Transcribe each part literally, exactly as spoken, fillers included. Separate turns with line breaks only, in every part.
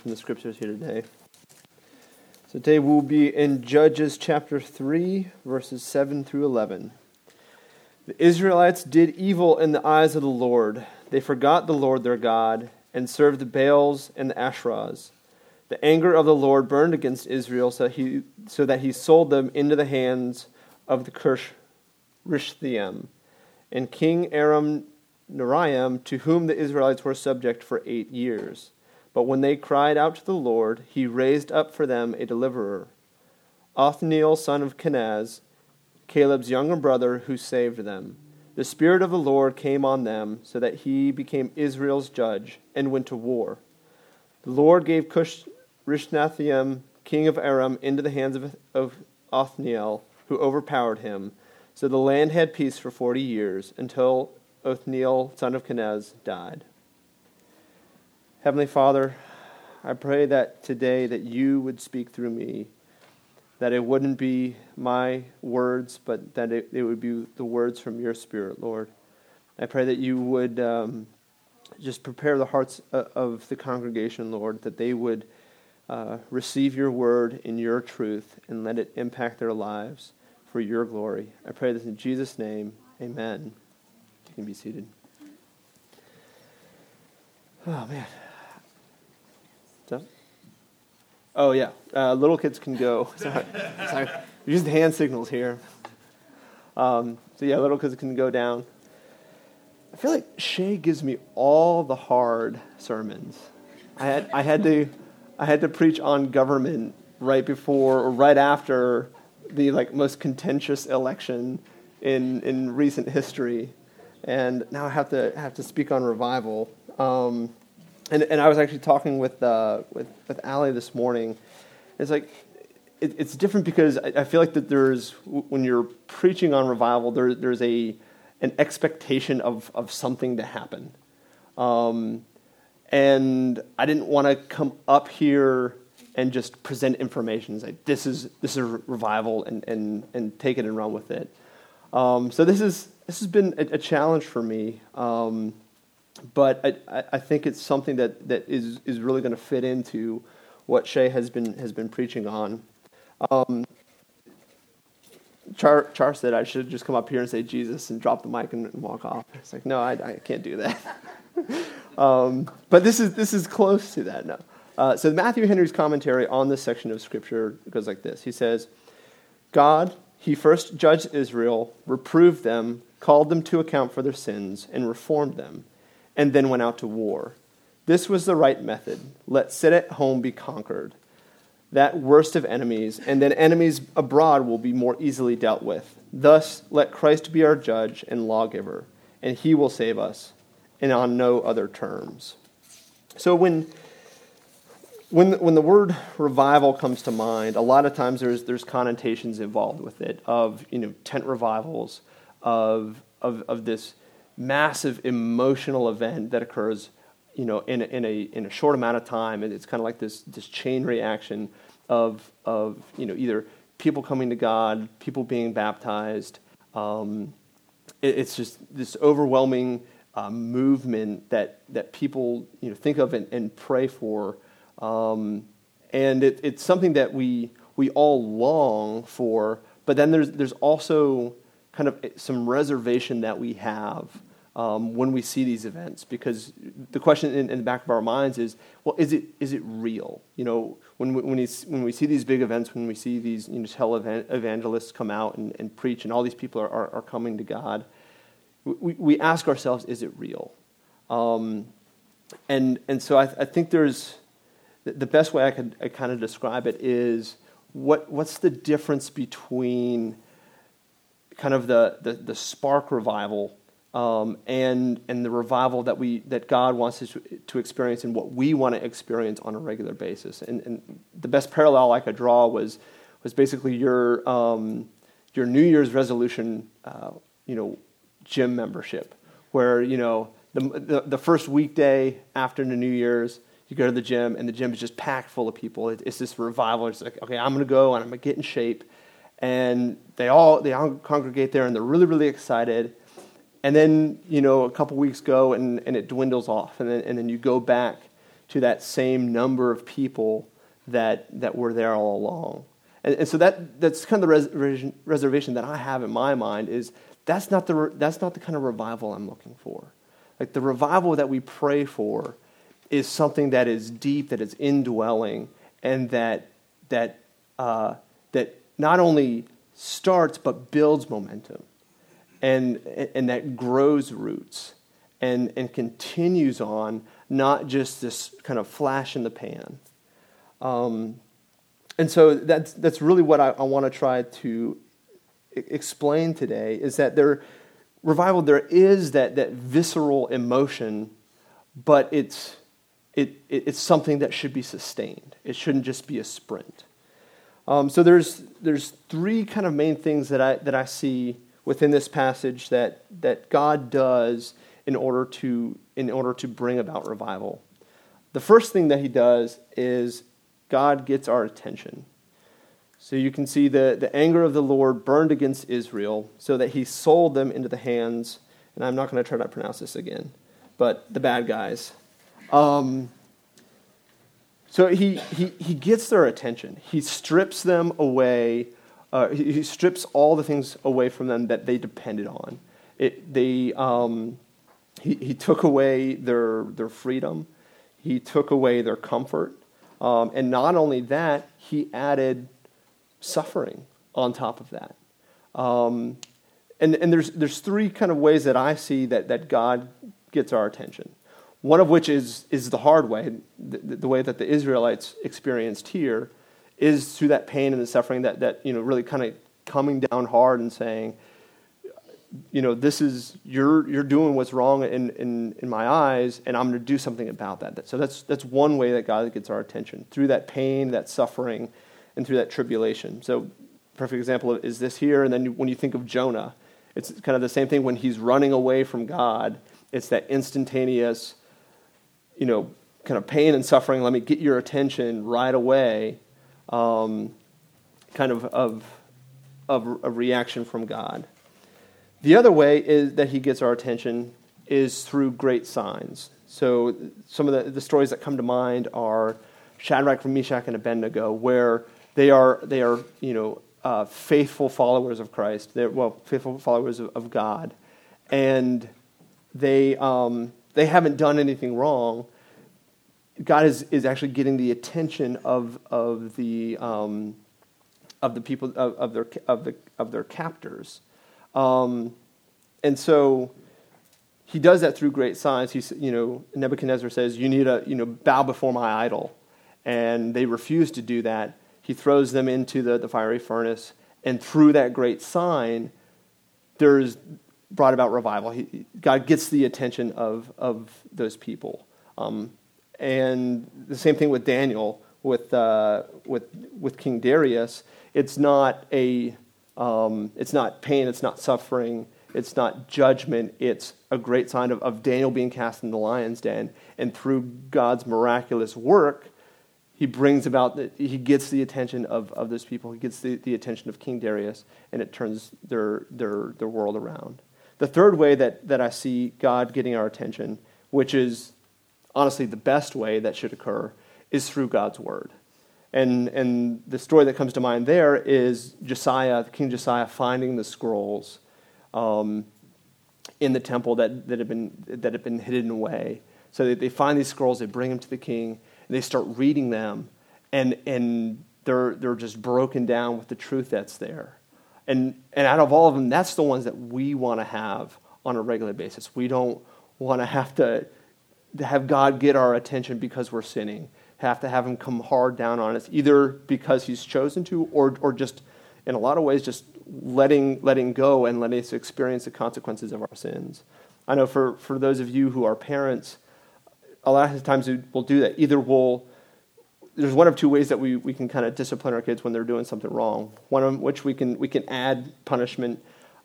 from the scriptures here today. So today we'll be in Judges chapter three, verses seven through eleven. The Israelites did evil in the eyes of the Lord. They forgot the Lord their God and served the Baals and the Asherahs. The anger of the Lord burned against Israel so, he, so that he sold them into the hands of the Cush Rishthaim and King Aram Naraim, to whom the Israelites were subject for eight years. But when they cried out to the Lord, he raised up for them a deliverer, Othniel son of Kenaz, Caleb's younger brother, who saved them. The Spirit of the Lord came on them, so that he became Israel's judge and went to war. The Lord gave Cush Rishthaim, king of Aram, into the hands of, of Othniel, who overpowered him. So the land had peace for forty years, until Othniel, son of Kenaz, died. Heavenly Father, I pray that today that you would speak through me, that it wouldn't be my words, but that it, it would be the words from your Spirit, Lord. I pray that you would um, just prepare the hearts of the congregation, Lord, that they would uh, receive your word in your truth and let it impact their lives for your glory. I pray this in Jesus' name. Amen. You can be seated. Oh, man. So, oh, yeah. Uh, little kids can go. Sorry. Sorry. We use the hand signals here. Um, so, yeah, little kids can go down. I feel like Shay gives me all the hard sermons. I had I had to I had to preach on government right before or right after the like most contentious election in in recent history, and now I have to have to speak on revival. Um, and and I was actually talking with uh, with with Allie this morning. It's like it, it's different because I, I feel like that there's when you're preaching on revival, there there's a an expectation of of something to happen, um, and I didn't want to come up here and just present information. It's like this is this is revival, and and and take it and run with it. Um, so this is this has been a, a challenge for me, um, but I, I think it's something that, that is is really going to fit into what Shay has been has been preaching on. Um, Char, Char said I should just come up here and say Jesus and drop the mic and, and walk off. It's like no, I, I can't do that. um, but this is this is close to that now. Uh, so Matthew Henry's commentary on this section of Scripture goes like this. He says, God, he first judged Israel, reproved them, called them to account for their sins, and reformed them, and then went out to war. This was the right method. Let sit at home be conquered, that worst of enemies, and then enemies abroad will be more easily dealt with. Thus, let Christ be our judge and lawgiver, and he will save us, and on no other terms. So when... When when the word revival comes to mind, a lot of times there's there's connotations involved with it of you know tent revivals, of of of this massive emotional event that occurs you know in a, in a in a short amount of time, and it's kind of like this this chain reaction of of you know either people coming to God, people being baptized. Um, it, it's just this overwhelming uh, movement that that people you know think of and, and pray for. Um, and it, it's something that we we all long for, but then there's there's also kind of some reservation that we have um, when we see these events, because the question in, in the back of our minds is, well, is it is it real? You know, when we, when we when we see these big events, when we see these you know tele evangelists come out and, and preach, and all these people are, are, are coming to God, we we ask ourselves, is it real? Um, and and so I, I think there's the best way I could I kind of describe it is what what's the difference between kind of the the, the spark revival um, and and the revival that we that God wants us to, to experience and what we want to experience on a regular basis. And, and the best parallel I could draw was was basically your um, your New Year's resolution, uh, you know, gym membership, where you know the the, the first weekday after the New Year's. You go to the gym, and the gym is just packed full of people. It's this revival. It's like, okay, I'm going to go, and I'm going to get in shape. And they all they all congregate there, and they're really, really excited. And then, you know, a couple weeks go, and, and it dwindles off. And then and then you go back to that same number of people that that were there all along. And, and so that that's kind of the res- reservation that I have in my mind is that's not the that's not the kind of revival I'm looking for. Like the revival that we pray for is something that is deep, that is indwelling, and that that uh, that not only starts but builds momentum, and and that grows roots, and and continues on, not just this kind of flash in the pan. Um, and so that's that's really what I, I want to try to I- explain today is that there revival there is that that visceral emotion, but it's it, it it's something that should be sustained. It shouldn't just be a sprint. Um, so there's there's three kind of main things that I that I see within this passage that that God does in order to in order to bring about revival. The first thing that he does is God gets our attention. So you can see the, the anger of the Lord burned against Israel so that he sold them into the hands, and I'm not going to try to pronounce this again, but the bad guys. Um, so he, he, he gets their attention. He strips them away. Uh, he, he strips all the things away from them that they depended on. It, they, um, he, he took away their, their freedom. He took away their comfort. Um, and not only that, he added suffering on top of that. Um, and and there's there's three kind of ways that I see that, that God gets our attention. One of which is is the hard way, the, the way that the Israelites experienced here, is through that pain and the suffering that, that you know really kind of coming down hard and saying, you know, this is you're you're doing what's wrong in, in, in my eyes, and I'm going to do something about that. So that's that's one way that God gets our attention, through that pain, that suffering, and through that tribulation. So, perfect example is this here. And then you, when you think of Jonah, it's kind of the same thing when he's running away from God. It's that instantaneous, you know, kind of pain and suffering. Let me get your attention right away, um, kind of of of a reaction from God. The other way is that he gets our attention is through great signs. So some of the, the stories that come to mind are Shadrach, Meshach, and Abednego, where they are they are you know uh, faithful followers of Christ. They're well faithful followers of, of God, and they um, they haven't done anything wrong. God is, is actually getting the attention of of the um, of the people of, of their of the of their captors. Um, and so he does that through great signs. He's, you know, Nebuchadnezzar says, you need to, you know, bow before my idol. And they refuse to do that. He throws them into the, the fiery furnace. And through that great sign, there's brought about revival. He, God gets the attention of, of those people. Um, and the same thing with Daniel, with, uh, with, with King Darius. It's not a... Um, it's not pain, it's not suffering, it's not judgment, it's a great sign of, of Daniel being cast in the lion's den. And through God's miraculous work, he brings about, the, he gets the attention of, of those people, he gets the, the attention of King Darius, and it turns their, their, their world around. The third way that, that I see God getting our attention, which is honestly the best way that should occur, is through God's word. And and the story that comes to mind there is Josiah, King Josiah, finding the scrolls um, in the temple that, that had been that had been hidden away. So they, they find these scrolls, they bring them to the king, and they start reading them, and and they're they're just broken down with the truth that's there. And and out of all of them, that's the ones that we want to have on a regular basis. We don't want to have to, to have God get our attention because we're sinning. Have to have him come hard down on us, either because he's chosen to, or or just, in a lot of ways, just letting letting go and letting us experience the consequences of our sins. I know for, for those of you who are parents, a lot of times we'll do that. Either we'll, there's one of two ways that we, we can kind of discipline our kids when they're doing something wrong. One of which we can we can add punishment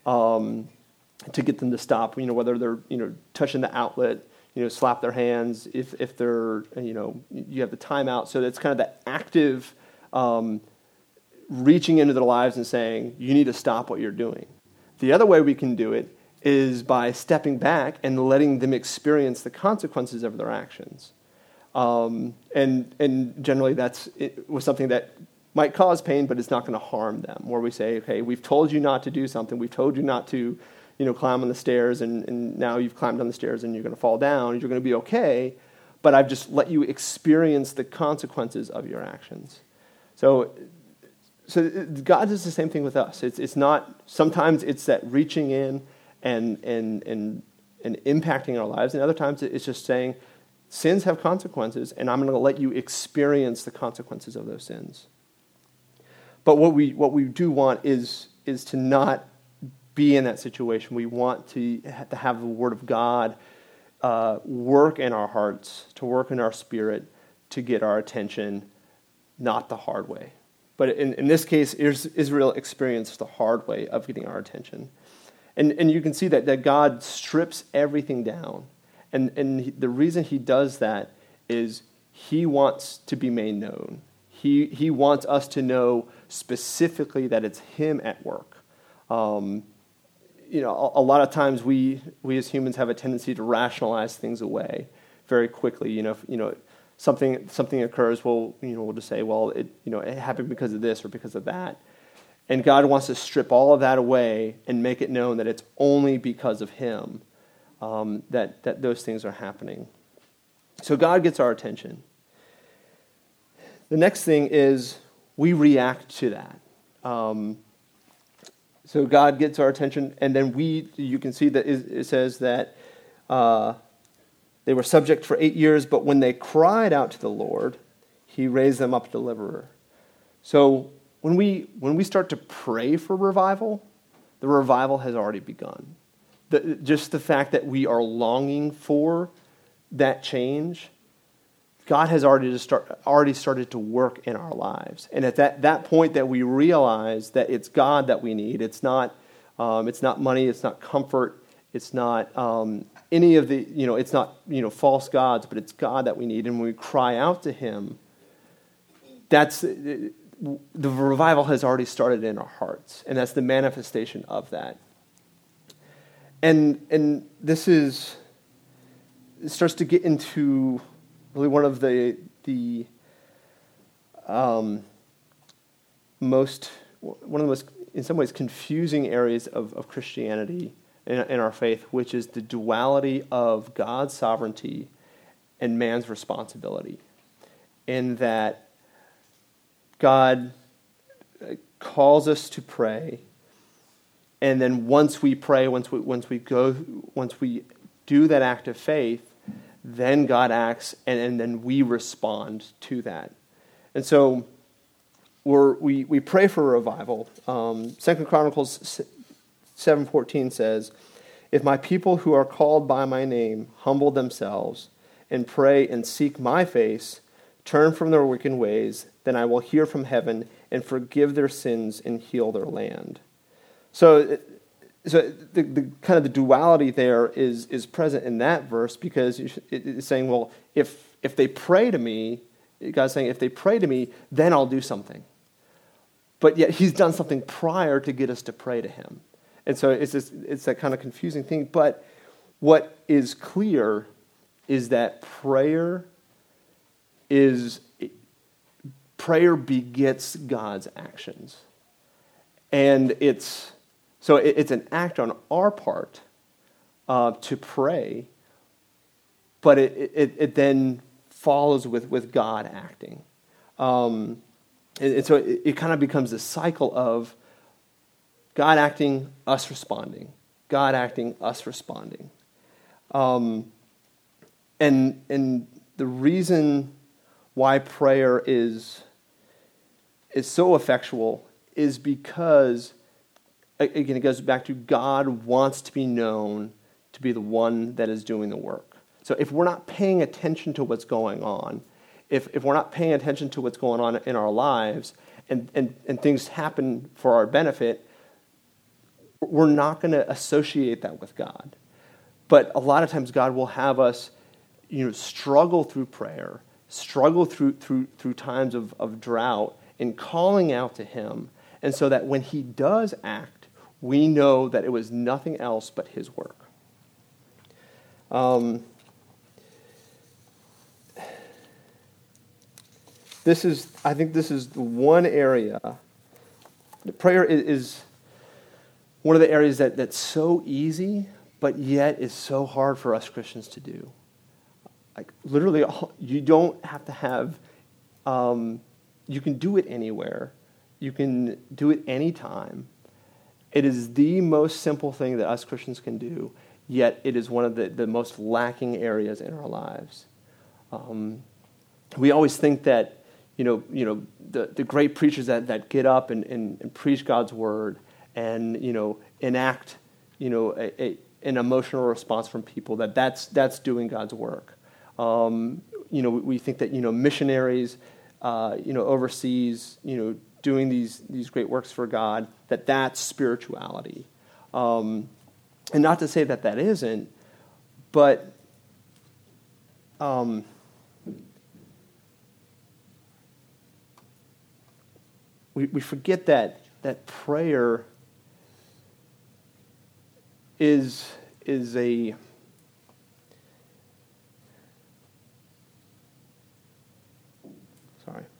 um, to get them to stop. You know, whether they're you know touching the outlet, you know, slap their hands if if they're, you know, you have the timeout. So it's kind of that active um, reaching into their lives and saying, you need to stop what you're doing. The other way we can do it is by stepping back and letting them experience the consequences of their actions. Um, and and generally that's it was something that might cause pain, but it's not going to harm them. Where we say, okay, we've told you not to do something. We've told you not to, you know, climb on the stairs, and, and now you've climbed on the stairs and you're going to fall down. You're going to be okay, but I've just let you experience the consequences of your actions. So, so God does the same thing with us. It's it's not, sometimes it's that reaching in and and and and impacting our lives, and other times it's just saying, sins have consequences, and I'm going to let you experience the consequences of those sins. But what we what we do want is is to not be in that situation. We want to to have the Word of God uh, work in our hearts, to work in our spirit, to get our attention, not the hard way. But in, in this case, Israel experienced the hard way of getting our attention. And and you can see that, that God strips everything down. And, and he, the reason he does that is he wants to be made known. He he wants us to know specifically that it's him at work. Um, you know, a, a lot of times we we as humans have a tendency to rationalize things away very quickly. You know, if, you know, something something occurs, well, you know, we'll just say, well, it you know, it happened because of this or because of that. And God wants to strip all of that away and make it known that it's only because of him um, that that those things are happening. So God gets our attention. The next thing is we react to that. Um, so God gets our attention, and then we, you can see that it says that uh, they were subject for eight years, but when they cried out to the Lord, he raised them up a deliverer. So when we when we start to pray for revival, the revival has already begun. The, just the fact that we are longing for that change, God has already to start, already started to work in our lives. And at that, that point that we realize that it's God that we need, it's not um, it's not money, it's not comfort, it's not um, any of the, you know, it's not, you know, false gods, but it's God that we need. And when we cry out to him, that's, the revival has already started in our hearts. And that's the manifestation of that. And and this is, it starts to get into really one of the the um, most, one of the most, in some ways, confusing areas of, of Christianity in, in our faith, which is the duality of God's sovereignty and man's responsibility. In that God calls us to pray, and then once we pray, once we once we go, once we do that act of faith, then God acts, and, and then we respond to that. And so we're, we we pray for a revival. Um, Second Chronicles seven fourteen says, "If my people who are called by my name humble themselves and pray and seek my face, turn from their wicked ways, then I will hear from heaven and forgive their sins and heal their land." So, so the, the kind of the duality there is is present in that verse, because it's saying, well, if if they pray to me, God's saying, if they pray to me, then I'll do something. But yet he's done something prior to get us to pray to him. And so it's this, it's that kind of confusing thing. But what is clear is that prayer is prayer begets God's actions. And it's so it, it's an act on our part uh, to pray, but it, it, it then follows with, with God acting. Um, and, and so it, it kind of becomes a cycle of God acting, us responding. God acting, us responding. Um, and and the reason why prayer is is so effectual is because, again, it goes back to God wants to be known to be the one that is doing the work. So if we're not paying attention to what's going on, if if we're not paying attention to what's going on in our lives, and, and, and things happen for our benefit, we're not going to associate that with God. But a lot of times God will have us, you know, struggle through prayer, struggle through through through times of, of drought, in calling out to him, and so that when he does act, we know that it was nothing else but his work. Um, this is, I think this is the one area, prayer is, is one of the areas that, that's so easy, but yet is so hard for us Christians to do. Like literally, you don't have to have, um, you can do it anywhere. You can do it anytime. It is the most simple thing that us Christians can do, yet it is one of the, the most lacking areas in our lives. Um, we always think that, you know, you know, the, the great preachers that, that get up and, and, and preach God's word and, you know, enact, you know, a, a, an emotional response from people, that that's, that's doing God's work. Um, you know, we think that, you know, missionaries, uh, you know, overseas, you know, doing these, these great works for God, that that's spirituality. Um, and not to say that that isn't, but um, we, we forget that that prayer is is a sorry.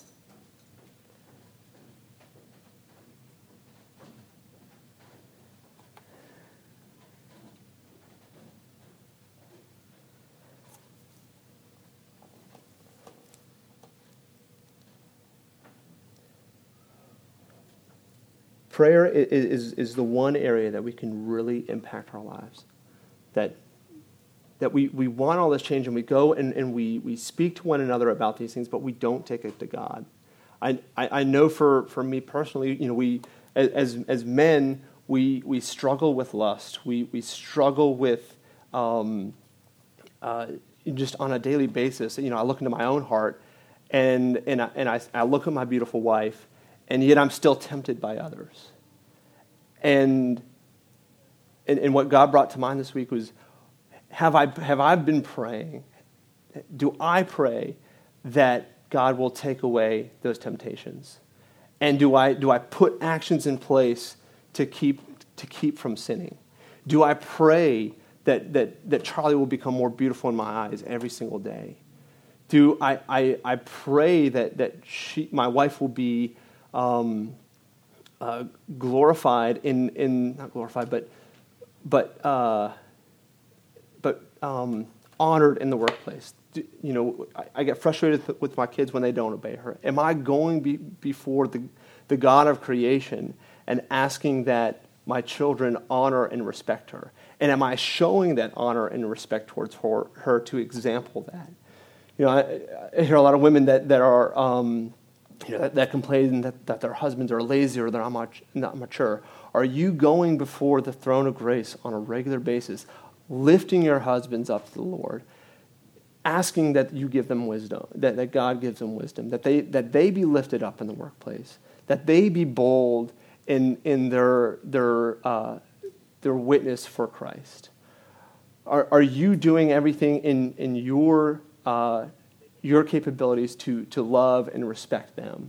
Prayer is, is, is the one area that we can really impact our lives. That that we, we want all this change, and we go and, and we, we speak to one another about these things, but we don't take it to God. I I, I know for, for me personally, you know, we as as men, we we struggle with lust. We we struggle with um, uh, just on a daily basis. You know, I look into my own heart, and and I, and I, I look at my beautiful wife, and yet I'm still tempted by others. And, and and what God brought to mind this week was, have I have I been praying? Do I pray that God will take away those temptations? And do I do I put actions in place to keep to keep from sinning? Do I pray that that that Charlie will become more beautiful in my eyes every single day? Do I I, I pray that that she my wife will be Um, uh, glorified in, in not glorified, but but uh, but um, honored in the workplace. Do, you know, I, I get frustrated with my kids when they don't obey her. Am I going be, before the the God of creation and asking that my children honor and respect her? And am I showing that honor and respect towards her, her to example that? You know, I, I hear a lot of women that that are. Um, You know, that, that complain that, that their husbands are lazy or they're not, much, not mature. Are you going before the throne of grace on a regular basis, lifting your husbands up to the Lord, asking that you give them wisdom, that, that God gives them wisdom, that they that they be lifted up in the workplace, that they be bold in in their their uh, their witness for Christ? Are are you doing everything in in your uh, your capabilities to, to love and respect them?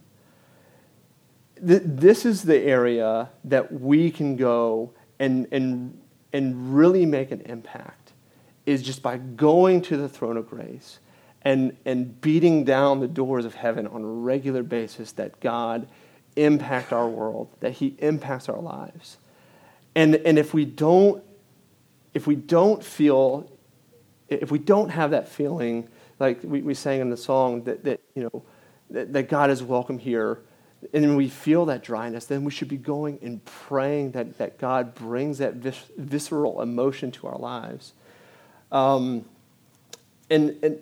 Th- this is the area that we can go and, and, and really make an impact, is just by going to the throne of grace and, and beating down the doors of heaven on a regular basis, that God impact our world, that he impacts our lives. And, and if we don't, if we don't feel, if we don't have that feeling, like we, we sang in the song, that, that you know that, that God is welcome here, and we feel that dryness, then we should be going and praying that, that God brings that vis- visceral emotion to our lives. Um, and, and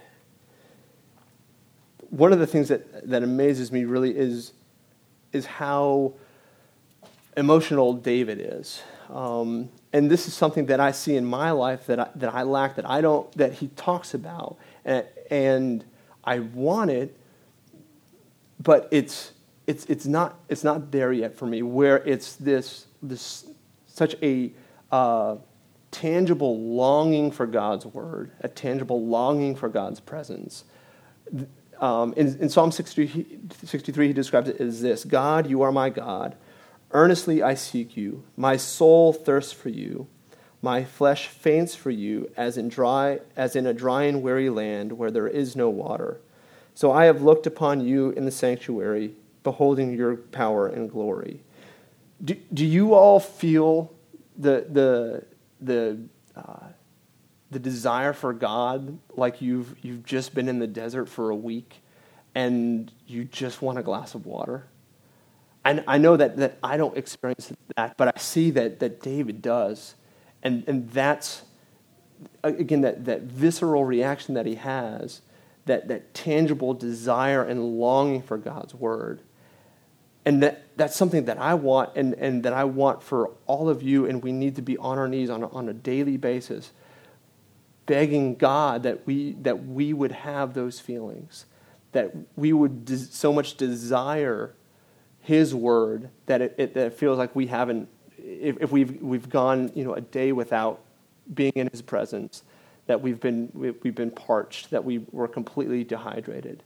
one of the things that, that amazes me really is, is how emotional David is. Um, and this is something that I see in my life that I, that I lack, that I don't, that he talks about. And, and I want it, but it's it's it's not it's not there yet for me. Where it's this this such a uh, tangible longing for God's word, a tangible longing for God's presence. Um, in, in Psalm sixty-three, he describes it as this: God, you are my God. Earnestly I seek you. My soul thirsts for you. My flesh faints for you, as in dry, as in a dry and weary land where there is no water. So I have looked upon you in the sanctuary, beholding your power and glory. Do, do you all feel the the the uh, the desire for God like you've you've just been in the desert for a week and you just want a glass of water? And I know that, that I don't experience that, but I see that that David does. And and that's, again, that, that visceral reaction that he has, that, that tangible desire and longing for God's word. And that, that's something that I want and, and that I want for all of you, and we need to be on our knees on a, on a daily basis, begging God that we that we would have those feelings, that we would des- so much desire His word that it, it, that it feels like we haven't, if, if we've we've gone you know a day without being in His presence, that we've been we've, we've been parched, that we were completely dehydrated.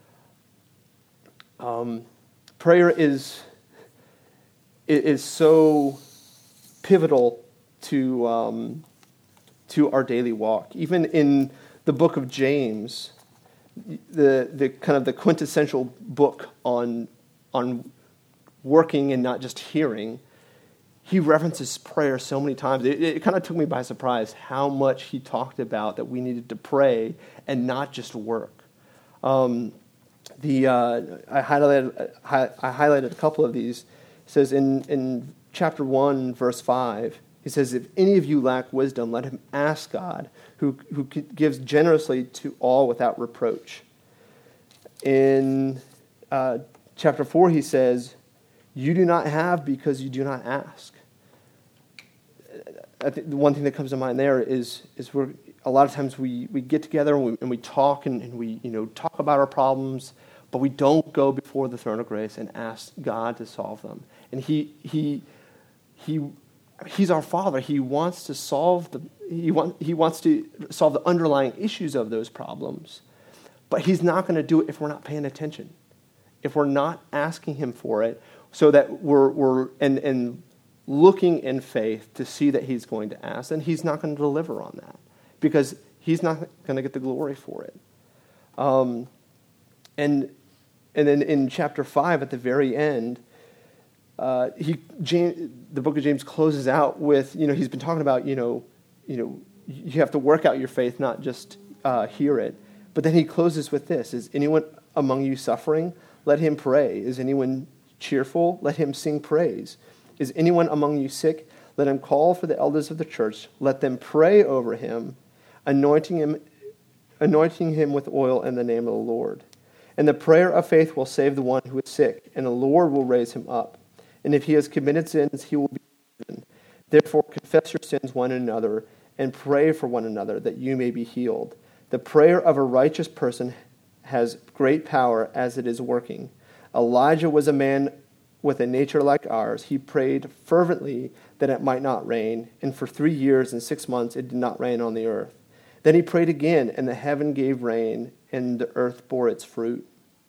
Um, prayer is is so pivotal to um, to our daily walk. Even in the book of James, the the kind of the quintessential book on on working and not just hearing, he references prayer so many times. It, it kind of took me by surprise how much he talked about that we needed to pray and not just work. Um, the uh, I highlighted I, I highlighted a couple of these. It says in in chapter one, verse five, he says, "If any of you lack wisdom, let him ask God, who who gives generously to all without reproach." In uh, chapter four, he says, "You do not have because you do not ask." I think the one thing that comes to mind there is is we're a lot of times we, we get together and we, and we talk and, and we you know talk about our problems, but we don't go before the throne of grace and ask God to solve them. And he he he he's our Father. He wants to solve the he want he wants to solve the underlying issues of those problems, but He's not going to do it if we're not paying attention, if we're not asking Him for it, so that we're we're and and looking in faith to see that He's going to ask, and He's not going to deliver on that because He's not going to get the glory for it. Um, and and then in chapter five, at the very end, uh, he James, the book of James closes out with you know he's been talking about you know you know you have to work out your faith, not just uh, hear it. But then he closes with this: "Is anyone among you suffering? Let him pray. Is anyone cheerful? Let him sing praise. Is anyone among you sick? Let him call for the elders of the church. Let them pray over him, anointing him, anointing him with oil in the name of the Lord. And the prayer of faith will save the one who is sick, and the Lord will raise him up. And if he has committed sins, he will be forgiven. Therefore, confess your sins one to another, and pray for one another, that you may be healed. The prayer of a righteous person has great power as it is working. Elijah was a man with a nature like ours. He prayed fervently that it might not rain, and for three years and six months it did not rain on the earth. Then he prayed again, and the heaven gave rain, and the earth bore its fruit."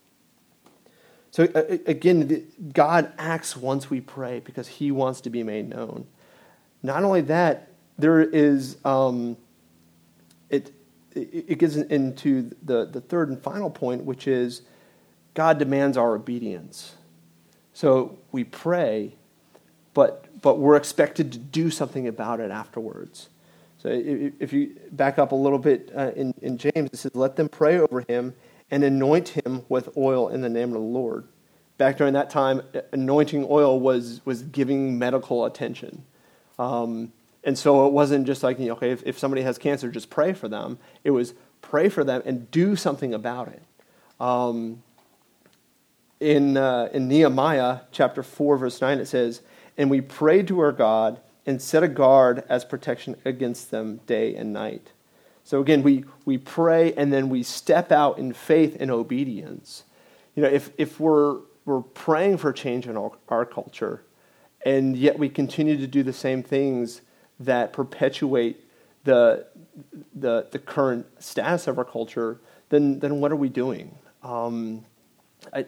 So again, God acts once we pray because He wants to be made known. Not only that, there is um, it. It gets into the, the third and final point, which is God demands our obedience. So we pray, but but we're expected to do something about it afterwards. So if you back up a little bit uh, in, in James, it says, "Let them pray over him and anoint him with oil in the name of the Lord." Back during that time, anointing oil was was giving medical attention. Um, and so it wasn't just like, you know, okay, if, if somebody has cancer, just pray for them. It was pray for them and do something about it. Um, in uh, in Nehemiah chapter four, verse nine, it says, "And we prayed to our God and set a guard as protection against them day and night." So again, we, we pray and then we step out in faith and obedience. You know, if if we're we're praying for change in our, our culture, and yet we continue to do the same things that perpetuate the the the current status of our culture, then then what are we doing? Um, I,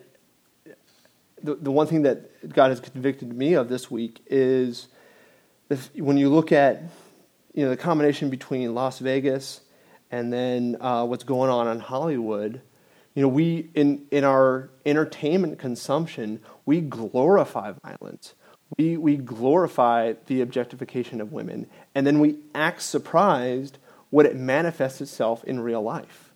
the the one thing that God has convicted me of this week is if, when you look at you know the combination between Las Vegas and then uh, what's going on in Hollywood, You know, we, in, in our entertainment consumption, we glorify violence. We, we glorify the objectification of women, and then we act surprised when it manifests itself in real life.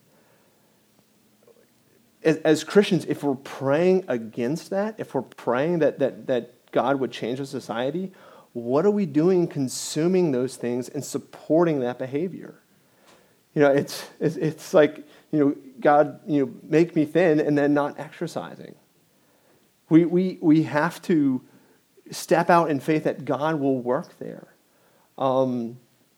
As, as Christians, if we're praying against that, if we're praying that, that, that God would change our society, what are we doing consuming those things and supporting that behavior? You know, it's, it's, it's like, you know, God, you know, make me thin and then not exercising. We, we, we have to step out in faith that God will work there. Um,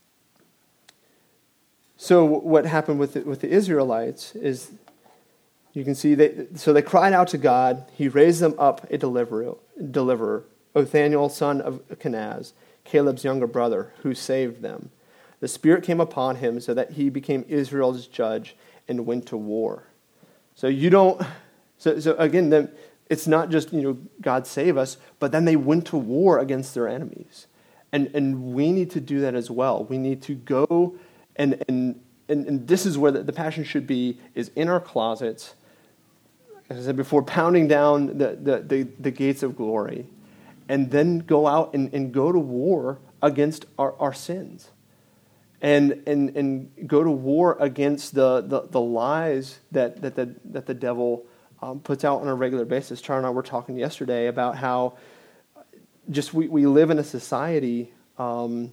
so what happened with the, with the Israelites is, you can see, they, so they cried out to God. He raised them up a deliverer, deliverer, Othniel, son of Kenaz, Caleb's younger brother, who saved them. The Spirit came upon him so that he became Israel's judge and went to war. So you don't, so, so again, the, it's not just, you know, God save us, but then they went to war against their enemies. And and we need to do that as well. We need to go, and and and, and this is where the, the passion should be, is in our closets, as I said before, pounding down the, the, the, the gates of glory, and then go out and, and go to war against our, our sins. And, and and go to war against the, the, the lies that, that, the, that the devil um, puts out on a regular basis. Char and I were talking yesterday about how just we, we live in a society um,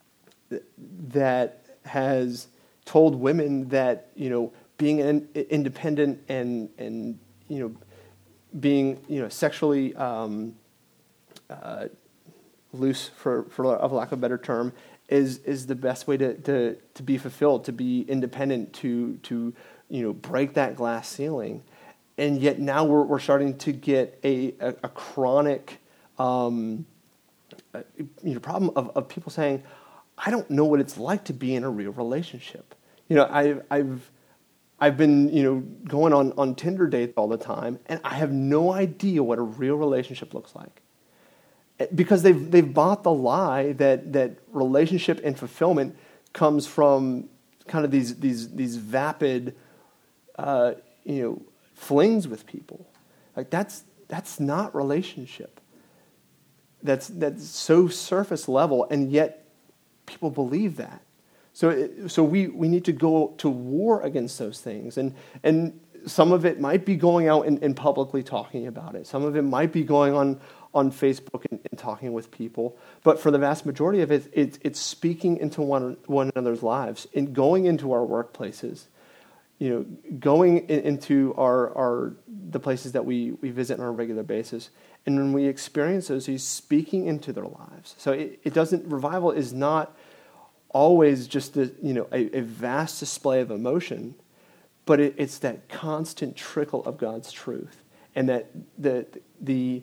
that has told women that, you know, being an independent and, and you know, being, you know, sexually um, uh, loose, for, for of lack of a better term, is is the best way to, to, to be fulfilled, to be independent, to to you know break that glass ceiling. And yet now we're we're starting to get a a, a chronic um, uh, you know problem of, of people saying, I don't know what it's like to be in a real relationship. You know, I've I've I've been you know going on, on Tinder dates all the time, and I have no idea what a real relationship looks like. Because they've they've bought the lie that, that relationship and fulfillment comes from kind of these these these vapid, uh, you know, flings with people. Like that's that's not relationship. That's that's so surface level, and yet people believe that. So it, so we, we need to go to war against those things, and and some of it might be going out and, and publicly talking about it. Some of it might be going on. on Facebook and, and talking with people, but for the vast majority of it, it it's speaking into one one another's lives and going into our workplaces, you know, going in, into our our the places that we, we visit on a regular basis, and when we experience those, he's speaking into their lives. So it, it doesn't revival is not always just the you know a, a vast display of emotion, but it, it's that constant trickle of God's truth, and that the the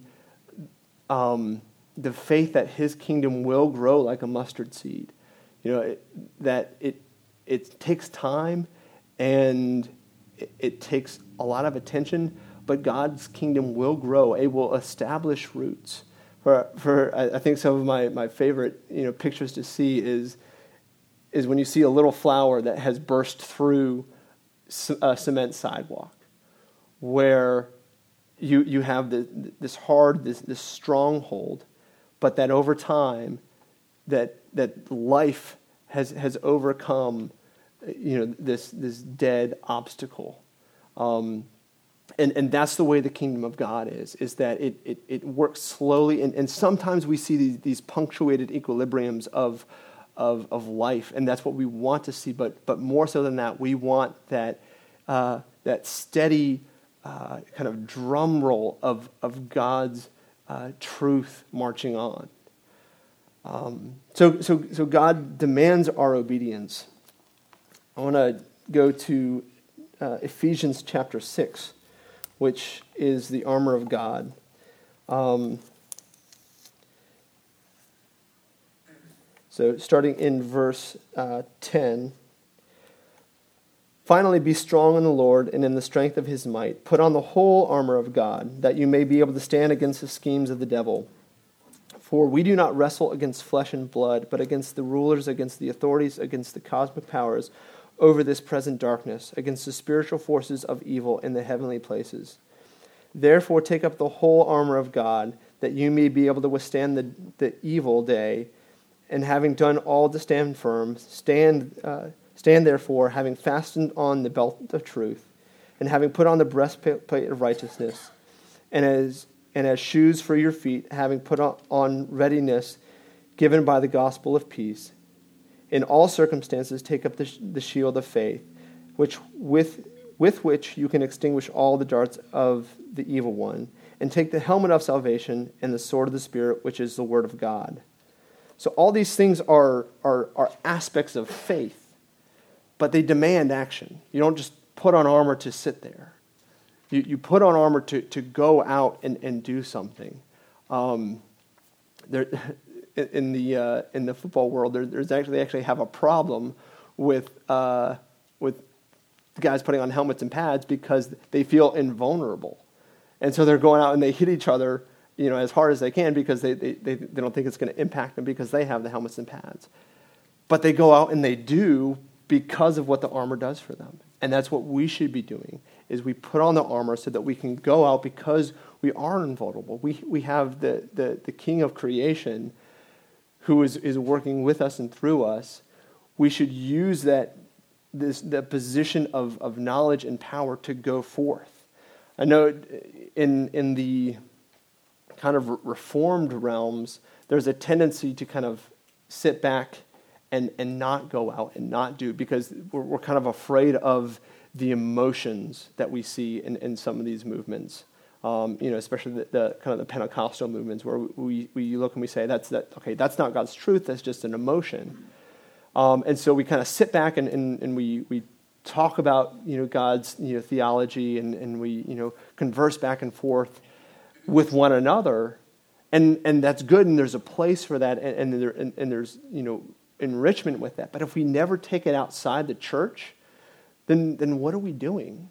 Um, the faith that his kingdom will grow like a mustard seed. You know, it, that it it takes time and it, it takes a lot of attention, but God's kingdom will grow. It will establish roots. For for I think some of my, my favorite you know pictures to see is is when you see a little flower that has burst through a cement sidewalk, where You you have the, this hard, this, this stronghold, but that over time, that that life has has overcome, you know, this this dead obstacle, um, and and that's the way the kingdom of God is. Is that it it, it works slowly, and, and sometimes we see these, these punctuated equilibriums of of of life, and that's what we want to see. But but more so than that, we want that uh, that steady. Uh, kind of drum roll of of God's uh, truth marching on. Um, so so so God demands our obedience. I want to go to uh, Ephesians chapter six, which is the armor of God. Um, so starting in verse uh, ten. Finally, be strong in the Lord and in the strength of his might. Put on the whole armor of God, that you may be able to stand against the schemes of the devil. For we do not wrestle against flesh and blood, but against the rulers, against the authorities, against the cosmic powers over this present darkness, against the spiritual forces of evil in the heavenly places. Therefore take up the whole armor of God, that you may be able to withstand the, the evil day, and having done all to stand firm, stand, uh, stand therefore, having fastened on the belt of truth, and having put on the breastplate of righteousness, and as and as shoes for your feet, having put on, on readiness given by the gospel of peace. In all circumstances take up the, the shield of faith, which with with which you can extinguish all the darts of the evil one, and take the helmet of salvation and the sword of the Spirit, which is the word of God. So all these things are, are, are aspects of faith, but they demand action. You don't just put on armor to sit there. You, you put on armor to, to go out and, and do something. Um, there, in the uh, in the football world, there, there's actually they actually have a problem with uh, with guys putting on helmets and pads because they feel invulnerable, and so they're going out and they hit each other, you know, as hard as they can because they they, they, they don't think it's going to impact them because they have the helmets and pads. But they go out and they do because of what the armor does for them. And that's what we should be doing, is we put on the armor so that we can go out because we are invulnerable. We we have the, the, the King of creation who is, is working with us and through us. We should use that this the position of, of knowledge and power to go forth. I know in in the kind of reformed realms, there's a tendency to kind of sit back and, and not go out and not do, because we're, we're kind of afraid of the emotions that we see in, in some of these movements. Um, you know, especially the, the kind of the Pentecostal movements, where we, we look and we say, that's that okay, that's not God's truth, that's just an emotion. Um, and so we kind of sit back and, and, and we we talk about, you know, God's, you know, theology, and, and we, you know, converse back and forth with one another, and and that's good, and there's a place for that, and and, there, and, and there's, you know, enrichment with that. But if we never take it outside the church, then then what are we doing?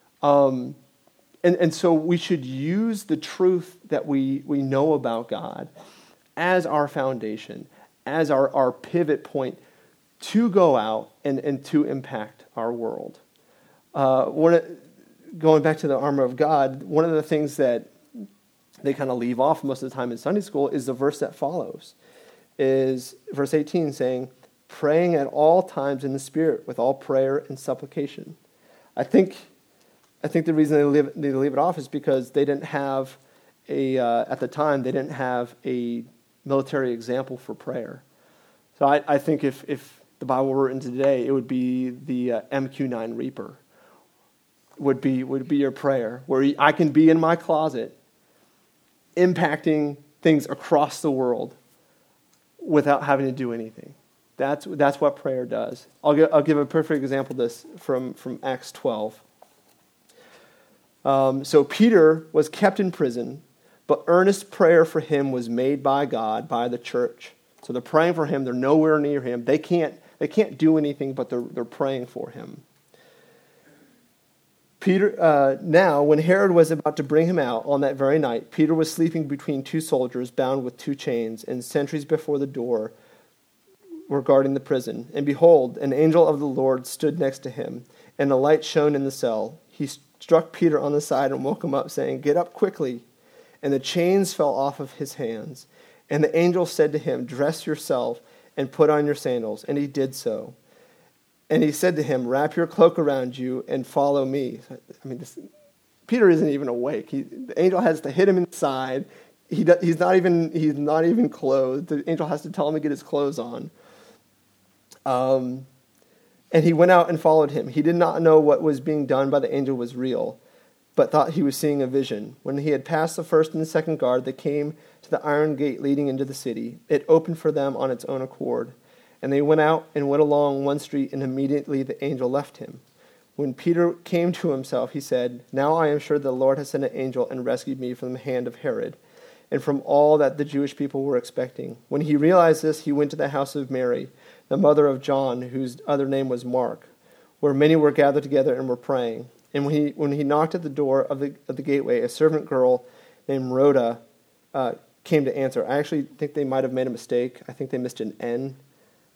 Um, and and so we should use the truth that we we know about God as our foundation, as our, our pivot point to go out and, and to impact our world. Uh, one of, going back to the armor of God, one of the things that they kind of leave off most of the time in Sunday school is the verse that follows, is verse eighteen, saying, praying at all times in the Spirit with all prayer and supplication. I think I think the reason they leave, they leave it off is because they didn't have a, uh, at the time, they didn't have a military example for prayer. So I, I think if, if the Bible were written today, it would be the uh, M Q nine Reaper would be would be your prayer, where I can be in my closet impacting things across the world without having to do anything. That's that's what prayer does. I'll give, I'll give a perfect example of this from, from Acts twelve. Um, so Peter was kept in prison, but earnest prayer for him was made by God, by the church. So they're praying for him. They're nowhere near him. They can't they can't do anything, but they're they're praying for him. Peter, uh, now, when Herod was about to bring him out on that very night, Peter was sleeping between two soldiers bound with two chains, and sentries before the door were guarding the prison. And behold, an angel of the Lord stood next to him, and a light shone in the cell. He struck Peter on the side and woke him up, saying, "Get up quickly." And the chains fell off of his hands. And the angel said to him, "Dress yourself and put on your sandals." And he did so. And he said to him, "Wrap your cloak around you and follow me." I mean, this, Peter isn't even awake. He, the angel has to hit him inside. He do, he's not even he's not even clothed. The angel has to tell him to get his clothes on. Um, and he went out and followed him. He did not know what was being done by the angel was real, but thought he was seeing a vision. When he had passed the first and the second guard, they came to the iron gate leading into the city. It opened for them on its own accord. And they went out and went along one street, and immediately the angel left him. When Peter came to himself, he said, "Now I am sure the Lord has sent an angel and rescued me from the hand of Herod, and from all that the Jewish people were expecting." When he realized this, he went to the house of Mary, the mother of John, whose other name was Mark, where many were gathered together and were praying. And when he when he knocked at the door of the of the gateway, a servant girl named Rhoda uh, came to answer. I actually think they might have made a mistake. I think they missed an N.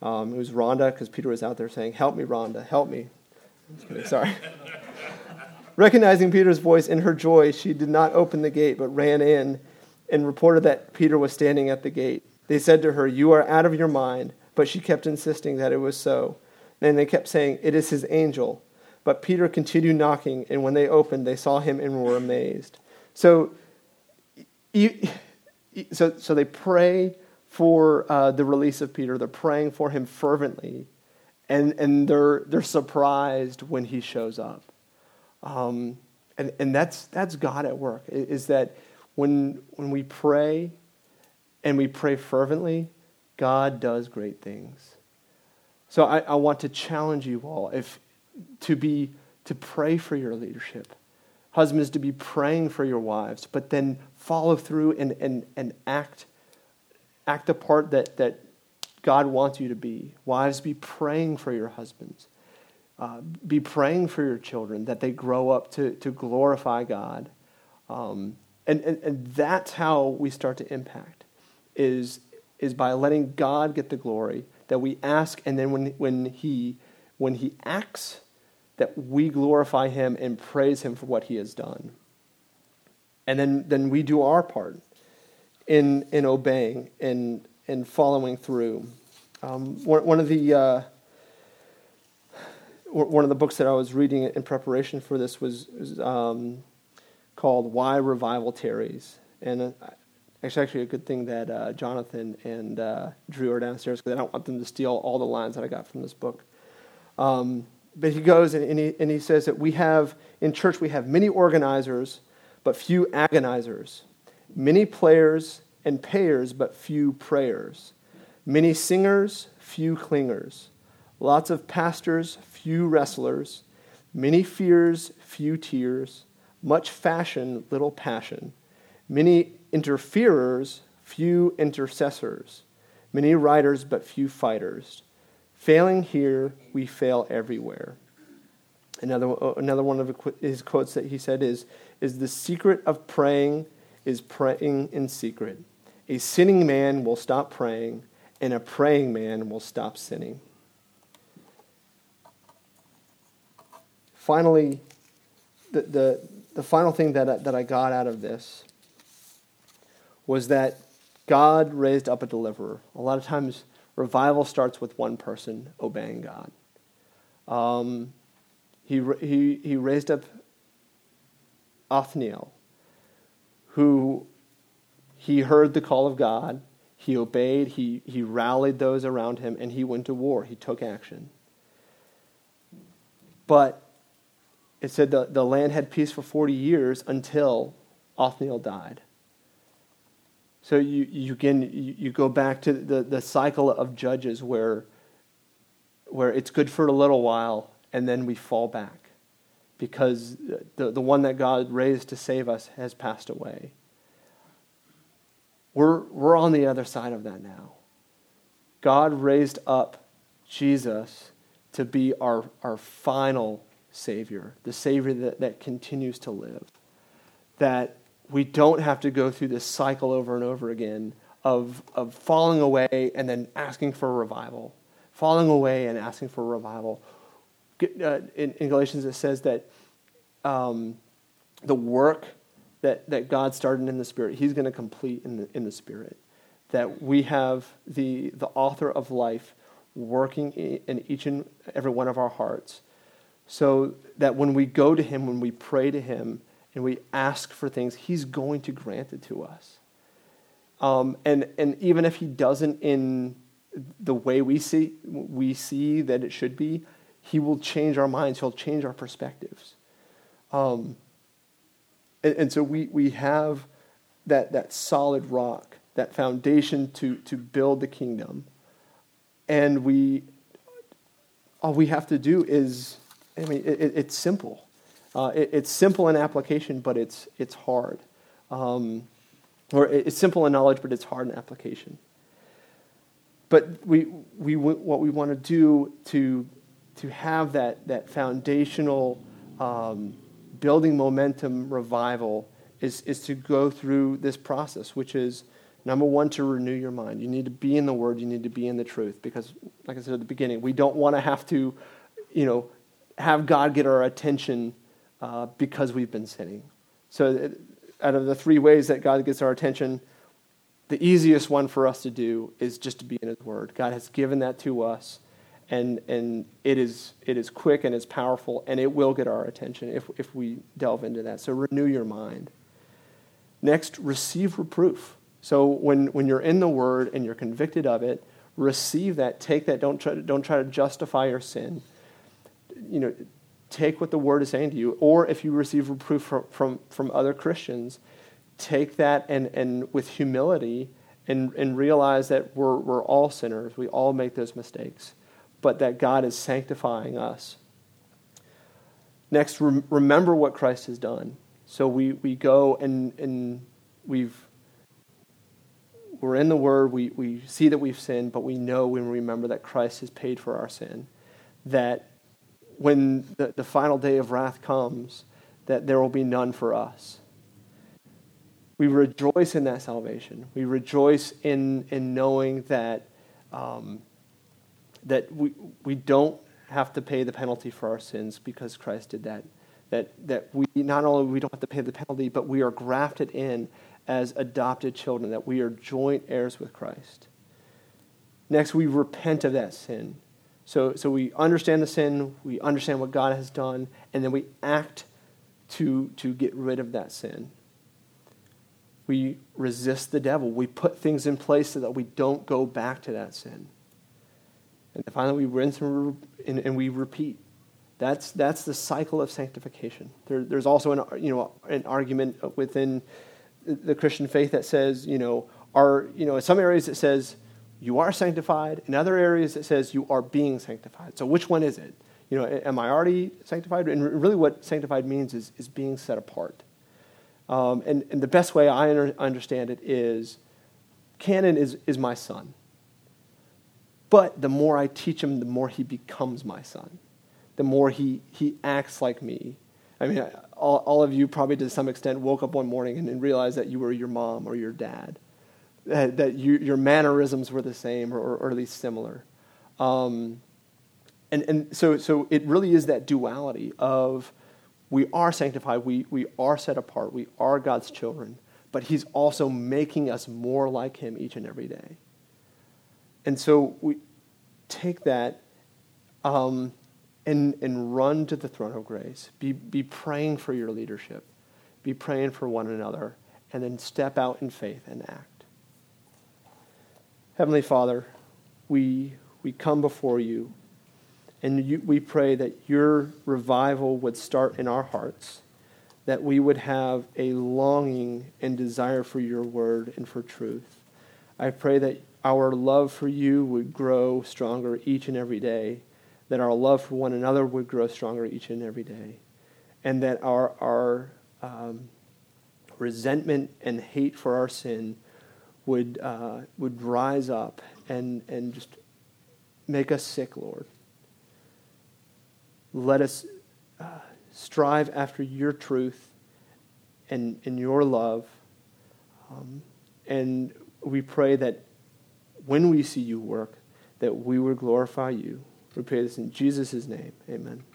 Um, it was Rhonda, because Peter was out there saying, "Help me, Rhonda, help me." Just kidding, sorry. Recognizing Peter's voice, in her joy, she did not open the gate, but ran in and reported that Peter was standing at the gate. They said to her, "You are out of your mind," but she kept insisting that it was so. And they kept saying, "It is his angel." But Peter continued knocking, and when they opened, they saw him and were amazed. So, you, so, so they pray for uh, the release of Peter. They're praying for him fervently, and and they're they're surprised when he shows up. Um, and and that's that's God at work. Is that when when we pray, and we pray fervently, God does great things. So I, I want to challenge you all if to be to pray for your leadership. Husbands, to be praying for your wives, but then follow through and, and, and act act the part that, that God wants you to be. Wives, be praying for your husbands. Uh, be praying for your children, that they grow up to, to glorify God. Um, and, and, and that's how we start to impact, is, is by letting God get the glory, that we ask, and then when, when, he, when he acts, that we glorify him and praise him for what he has done. And then, then we do our part in in obeying and, and following through. Um, one, one of the uh, one of the books that I was reading in preparation for this was, was um, called "Why Revival Tarries," and uh, it's actually a good thing that uh, Jonathan and uh, Drew are downstairs, because I don't want them to steal all the lines that I got from this book. Um, But he goes and he, and he says that we have, in church, we have many organizers, but few agonizers. Many players and payers, but few prayers. Many singers, few clingers. Lots of pastors, few wrestlers. Many fears, few tears. Much fashion, little passion. Many interferers, few intercessors. Many writers, but few fighters. Failing here, we fail everywhere. Another another one of his quotes that he said is, is the secret of praying is praying in secret. A sinning man will stop praying, and a praying man will stop sinning. Finally, the the, the final thing that I, that I got out of this was that God raised up a deliverer. A lot of times, revival starts with one person obeying God. Um, he, he, he raised up Othniel, who he heard the call of God, he obeyed, he, he rallied those around him, and he went to war. He took action. But it said the, the land had peace for forty years until Othniel died. So you, you again you, you go back to the, the cycle of Judges where where it's good for a little while and then we fall back because the, the one that God raised to save us has passed away. We're we're on the other side of that now. God raised up Jesus to be our, our final Savior, the Savior that, that continues to live. That we don't have to go through this cycle over and over again of, of falling away and then asking for a revival. Falling away and asking for a revival. Uh, in, in Galatians it says that um, the work that, that God started in the Spirit, he's going to complete in the, in the Spirit. That we have the, the author of life working in each and every one of our hearts, so that when we go to him, when we pray to him, and we ask for things, he's going to grant it to us. Um, and and even if he doesn't in the way we see we see that it should be, he will change our minds. He'll change our perspectives. Um, and, and so we we have that that solid rock, that foundation to to build the kingdom. And we all we have to do is, I mean, it, it's simple. Uh, it, it's simple in application, but it's it's hard. Um, or it's simple in knowledge, but it's hard in application. But we we what we want to do to to have that that foundational um, building momentum revival is is to go through this process, which is Number one, to renew your mind. You need to be in the Word. You need to be in the truth. Because, like I said at the beginning, we don't want to have to, you know, have God get our attention uh, because we've been sinning. So it, out of the three ways that God gets our attention, the easiest one for us to do is just to be in His Word. God has given that to us, and and it is it is quick and it's powerful, and it will get our attention if if we delve into that. So renew your mind. Next, receive reproof. So when, when you're in the Word and you're convicted of it, receive that, take that, don't try to, don't try to justify your sin. You know, take what the Word is saying to you. Or if you receive reproof from, from, from other Christians, take that and, and with humility and, and realize that we're, we're all sinners. We all make those mistakes, but that God is sanctifying us. Next, rem- remember what Christ has done. So we, we go and, and we've We're in the Word, we, we see that we've sinned, but we know when we remember that Christ has paid for our sin, that when the, the final day of wrath comes, that there will be none for us. We rejoice in that salvation. We rejoice in, in knowing that um, that we we don't have to pay the penalty for our sins because Christ did that. That that we not only we don't have to pay the penalty, but we are grafted in as adopted children, that we are joint heirs with Christ. Next, we repent of that sin. So, so we understand the sin, we understand what God has done, and then we act to, to get rid of that sin. We resist the devil. We put things in place so that we don't go back to that sin. And finally, we rinse and, and, and we repeat. That's that's the cycle of sanctification. There, there's also an you know an argument within the Christian faith that says, you know, are, you know, in some areas it says you are sanctified. In other areas it says you are being sanctified. So which one is it? You know, am I already sanctified? And really what sanctified means is, is being set apart. Um, and, and the best way I under, understand it is Cannon is, is my son. But the more I teach him, the more he becomes my son. The more he, he acts like me. I mean, all, all of you probably to some extent woke up one morning and, and realized that you were your mom or your dad, that, that you, your mannerisms were the same or, or at least similar. Um, and and so so it really is that duality of we are sanctified, we, we are set apart, we are God's children, but He's also making us more like Him each and every day. And so we take that um, and and run to the throne of grace. Be be praying for your leadership. Be praying for one another. And then step out in faith and act. Heavenly Father, we we come before you, and you, we pray that your revival would start in our hearts, that we would have a longing and desire for your word and for truth. I pray that our love for you would grow stronger each and every day, that our love for one another would grow stronger each and every day, and that our our um, resentment and hate for our sin would uh, would rise up and, and just make us sick, Lord. Let us uh, strive after your truth and, and your love, um, and we pray that when we see you work, that we would glorify you. We pray this in Jesus' name. Amen.